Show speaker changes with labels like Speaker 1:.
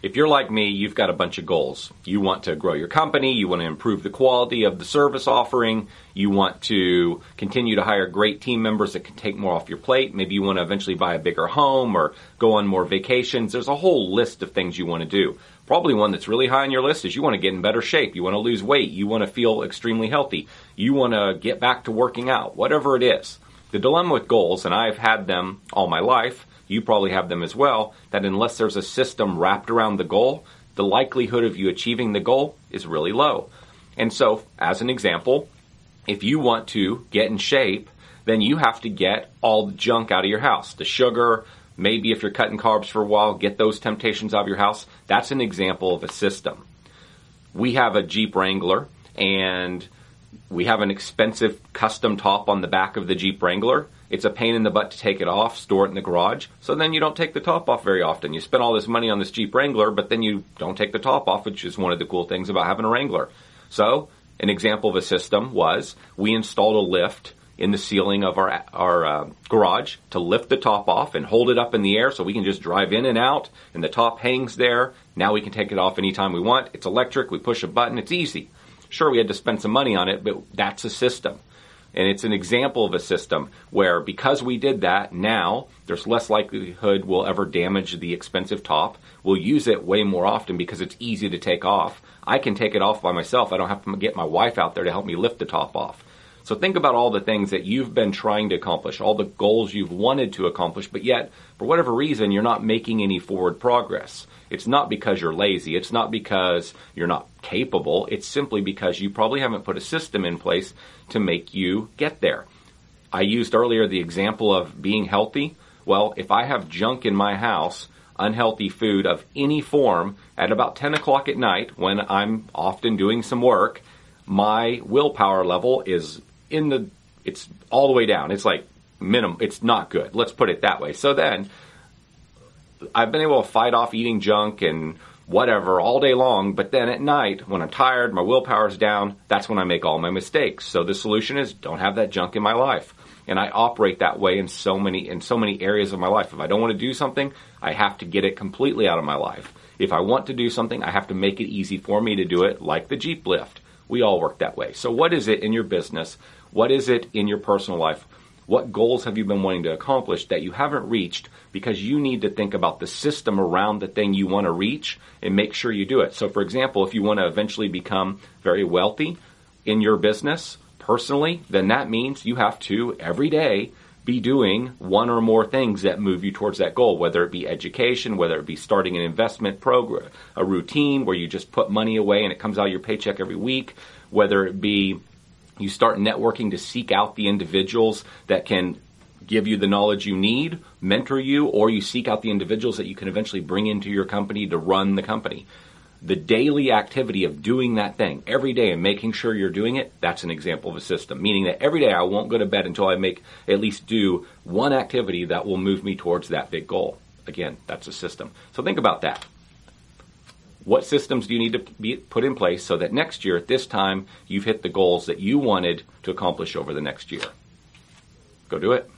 Speaker 1: if you're like me, you've got a bunch of goals. You want to grow your company, you want to improve the quality of the service offering, you want to continue to hire great team members that can take more off your plate, maybe you want to eventually buy a bigger home or go on more vacations. There's a whole list of things you want to do. Probably one that's really high on your list is you want to get in better shape, you want to lose weight, you want to feel extremely healthy, you want to get back to working out, whatever it is. The dilemma with goals, and I've had them all my life, you probably have them as well, that unless there's a system wrapped around the goal, the likelihood of you achieving the goal is really low. And so, as an example, if you want to get in shape, then you have to get all the junk out of your house. The sugar, maybe if you're cutting carbs for a while, get those temptations out of your house. That's an example of a system. We have a Jeep Wrangler, and we have an expensive custom top on the back of the Jeep Wrangler. It's a pain in the butt to take it off, store it in the garage, so then you don't take the top off very often. You spend all this money on this Jeep Wrangler, but then you don't take the top off, which is one of the cool things about having a Wrangler. So, an example of a system was we installed a lift in the ceiling of our garage to lift the top off and hold it up in the air so we can just drive in and out, and the top hangs there. Now we can take it off anytime we want. It's electric. We push a button. It's easy. Sure, we had to spend some money on it, but that's a system. And it's an example of a system where because we did that, now there's less likelihood we'll ever damage the expensive top. We'll use it way more often because it's easy to take off. I can take it off by myself. I don't have to get my wife out there to help me lift the top off. So think about all the things that you've been trying to accomplish, all the goals you've wanted to accomplish, but yet, for whatever reason, you're not making any forward progress. It's not because you're lazy. It's not because you're not capable. It's simply because you probably haven't put a system in place to make you get there. I used earlier the example of being healthy. Well, if I have junk in my house, unhealthy food of any form, at about 10 o'clock at night when I'm often doing some work, my willpower level is it's all the way down. It's like minimum. It's not good. Let's put it that way. So then I've been able to fight off eating junk and whatever all day long, but then at night when I'm tired, my willpower's down, that's when I make all my mistakes. So the solution is don't have that junk in my life. And I operate that way in so many areas of my life. If I don't want to do something, I have to get it completely out of my life. If I want to do something, I have to make it easy for me to do it, like the Jeep lift. We all work that way. So what is it in your business? What is it in your personal life? What goals have you been wanting to accomplish that you haven't reached because you need to think about the system around the thing you want to reach and make sure you do it? So for example, if you want to eventually become very wealthy in your business personally, then that means you have to every day be doing one or more things that move you towards that goal, whether it be education, whether it be starting an investment program, a routine where you just put money away and it comes out of your paycheck every week, whether it be you start networking to seek out the individuals that can give you the knowledge you need, mentor you, or you seek out the individuals that you can eventually bring into your company to run the company. The daily activity of doing that thing every day and making sure you're doing it, that's an example of a system. Meaning that every day I won't go to bed until I at least do one activity that will move me towards that big goal. Again, that's a system. So think about that. What systems do you need to be put in place so that next year at this time you've hit the goals that you wanted to accomplish over the next year? Go do it.